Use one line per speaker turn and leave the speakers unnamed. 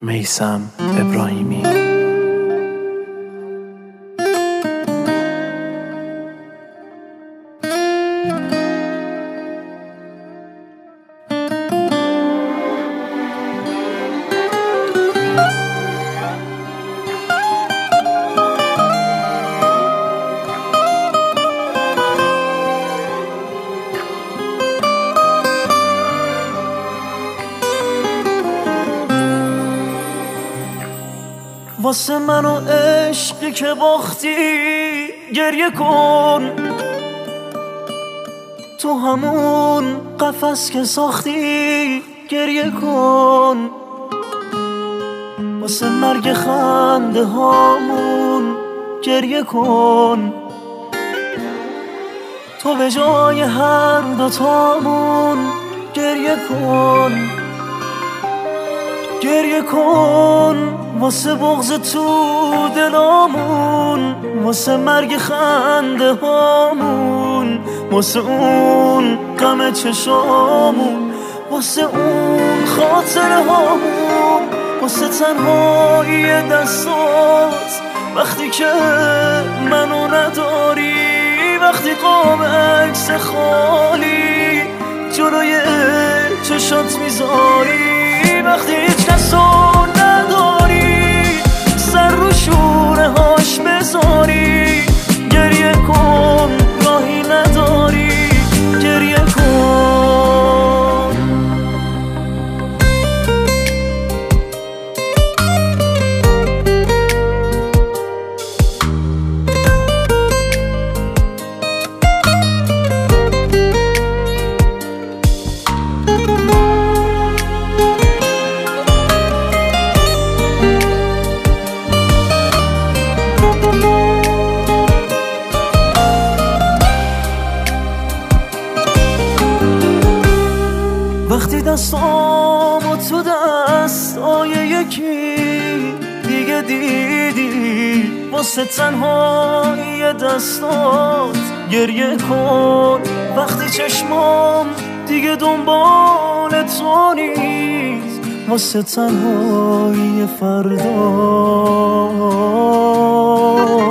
میثم ابراهیمی.
واسه من و عشقی که باختی گریه کن، تو همون قفس که ساختی گریه کن، واسه مرگ خنده هامون گریه کن، تو به جای هر دوتامون گریه کن، گریه کن واسه بغض تو دلامون، واسه مرگ خنده هامون، واسه اون غم چشامون، واسه اون خاطره هامون، واسه تنهایی دستات وقتی که منو نداری، وقتی قاب عکس خالی جلوی چشات میذاری، وقتی هیچ کسو نداری سر رو شونه هاش بذاری، گریه کن راهی نداری گریه کن. وقتی دستامو تو دستای یکی دیگه دیدی، واسه تنهایی دستات گریه کن، وقتی چشمام دیگه دنبال تو نیست، واسه تنهایی فردا